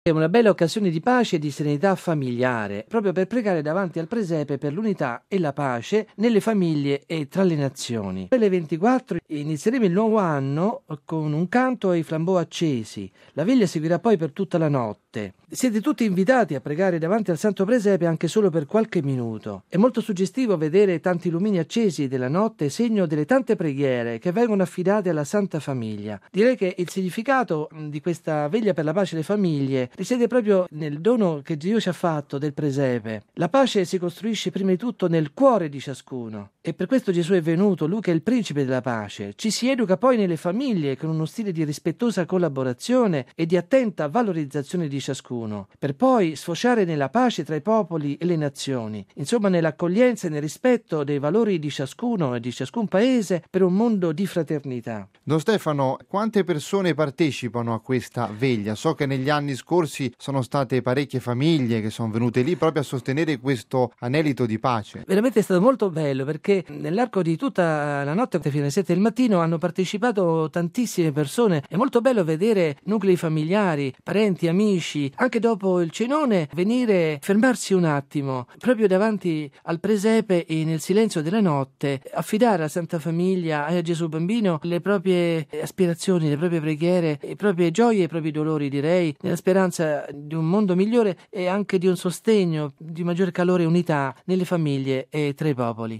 È una bella occasione di pace e di serenità familiare, proprio per pregare davanti al presepe per l'unità e la pace nelle famiglie e tra le nazioni. Alle 24 inizieremo il nuovo anno con un canto e i flambeau accesi. La veglia seguirà poi per tutta la notte. Siete tutti invitati a pregare davanti al Santo Presepe anche solo per qualche minuto. È molto suggestivo vedere tanti lumini accesi della notte, segno delle tante preghiere che vengono affidate alla Santa Famiglia. Direi che il significato di questa veglia per la pace delle famiglie risiede proprio nel dono che Dio ci ha fatto del presepe. La pace si costruisce prima di tutto nel cuore di ciascuno e per questo Gesù è venuto, lui che è il principe della pace. Ci si educa poi nelle famiglie con uno stile di rispettosa collaborazione e di attenta valorizzazione di ciascuno, per poi sfociare nella pace tra i popoli e le nazioni, insomma nell'accoglienza e nel rispetto dei valori di ciascuno e di ciascun paese per un mondo di fraternità. Don Stefano, quante persone partecipano a questa veglia? So che negli anni scorsi sono state parecchie famiglie che sono venute lì proprio a sostenere questo anelito di pace. Veramente è stato molto bello perché nell'arco di tutta la notte fino alle 7 del mattino hanno partecipato tantissime persone. È molto bello vedere nuclei familiari, parenti, amici, anche dopo il cenone venire, fermarsi un attimo proprio davanti al presepe e nel silenzio della notte affidare alla Santa Famiglia e a Gesù Bambino le proprie aspirazioni, le proprie preghiere, le proprie gioie e i propri dolori, direi, nella speranza di un mondo migliore e anche di un sostegno, di maggior calore e unità nelle famiglie e tra i popoli.